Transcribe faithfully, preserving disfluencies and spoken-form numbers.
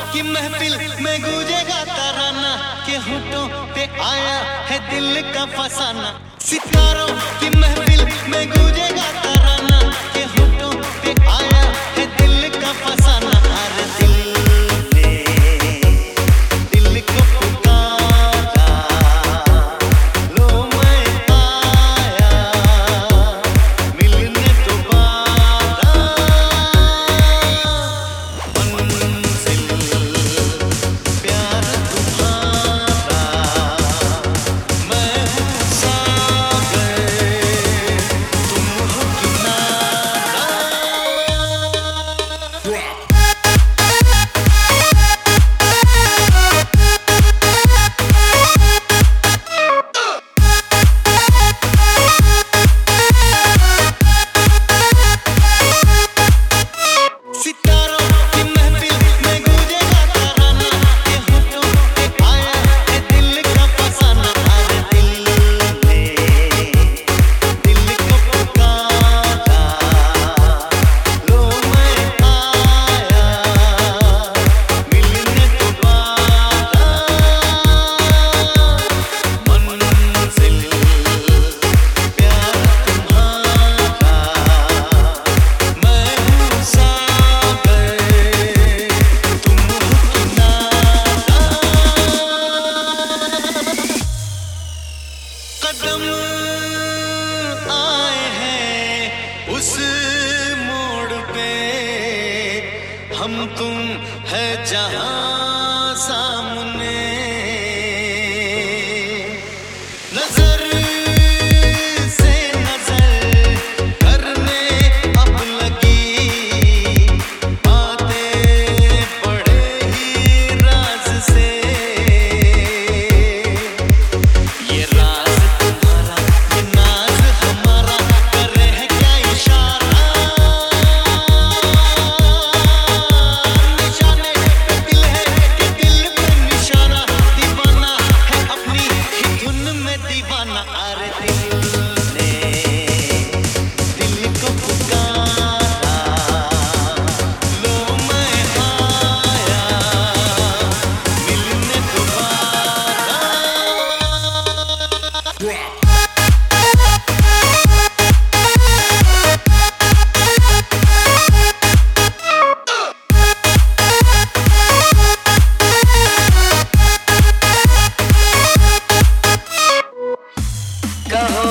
की महफिल में गूंजेगा तराना के होठों पे आया है दिल का फसाना। सितारों की महफिल में गूंजेगा तराना के होठों पे आया है दिल का फसाना। अरे दिल ने दिल को पुकारा, लो मैं आया मिलने दोबारा। मंजिल प्यार तुम्हारा, मैं हूँ सागर तुम हो किनारा। सितारों की महफिल में गूंजेगा तराना के होठों पे आया है दिल का फसाना। अरे दिल ने दिल को पुकारा, लो मैं आया मिलने दोबारा। मंजिल प्यार तुम्हारा, मैं हूँ सागर तुम हो किनारा। कदम आए हैं उस मोड़ पे, हम तुम है जहां सामने। नजर से नजर करने अब लगी, बातें पड़े ही राज से। ये राज तुम्हारा, ये नाज हमारा, करे है क्या इशारा। निशाने पे दिल है कि दिल पे निशाना, दीवाना है अपनी ही धुन में दीवाना। अरे दिल ने दिल को पुकारा, लो मैं आया मिलने दोबारा। कहो